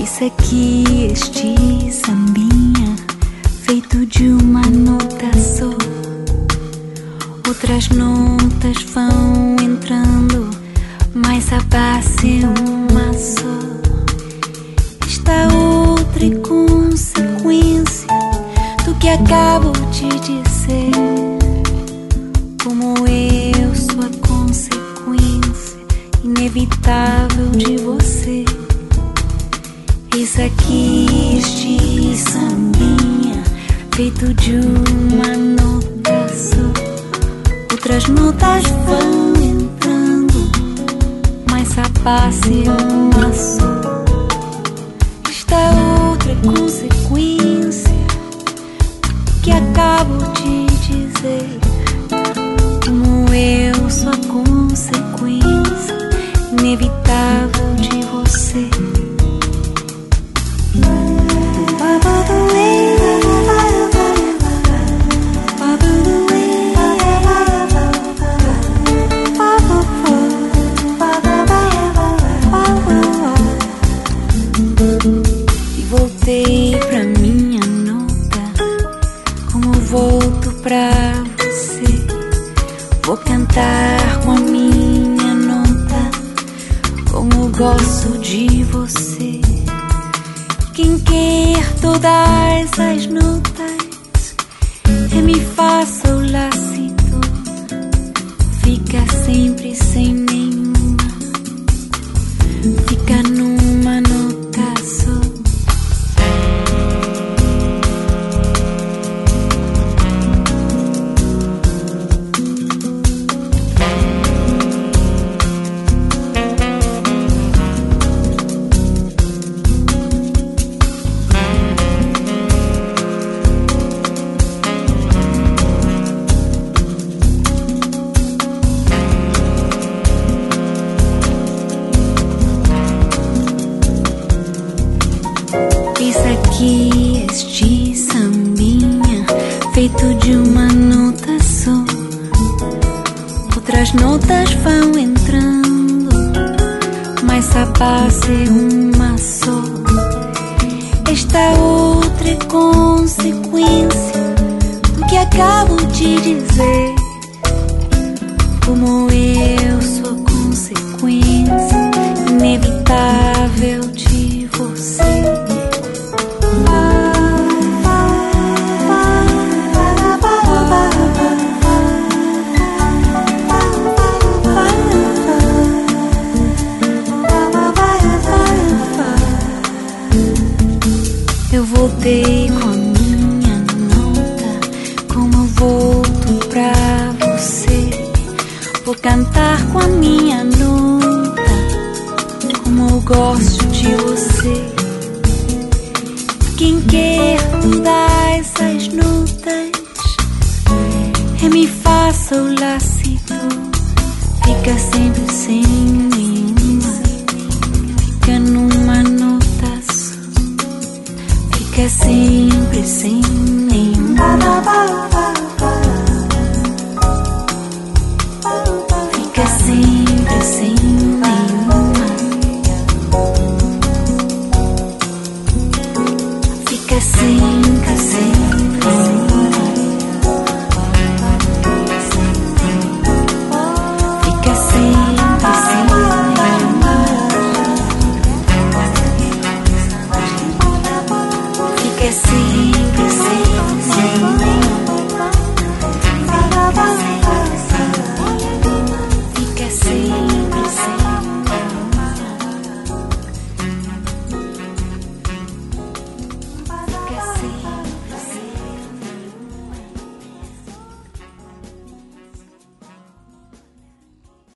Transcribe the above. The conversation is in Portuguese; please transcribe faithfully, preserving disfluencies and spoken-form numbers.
Esse aqui, este sambinha, feito de uma nota só. Outras notas vão entrando, mas a base é uma só. Esta outra é consequência do que acabo de dizer. Como eu sou a consequência inevitável de você. Esse aqui, este sambinha, feito de uma nota só. Outras notas vão entrando, mas a base é uma só. Esta outra é consequência que acabo de dizer. Como eu sou a consequência inevitável de você. E voltei pra minha nota, como volto pra você. Vou cantar com a minha nota, como gosto de você. Quem quer todas as notas, é mi, fá, sol, lá, si, do. Fica sempre sem nenhuma, fica numa nota só. Aqui, este sambinha, feito de uma nota só. Outras notas vão entrando, mas a base é uma só. Esta outra é consequência do que acabo de dizer. Como eu sou a consequência inevitável de você. Eu voltei com a minha nota, como eu volto pra você. Vou cantar com a minha nota, como eu gosto de você. Quem quer todas as notas, é mi, fá, sol, lá, si, do. Fica sempre sem nenhuma, fica numa nota só. Fica sempre sem nenhuma, fica sempre sem nenhuma, fica sempre.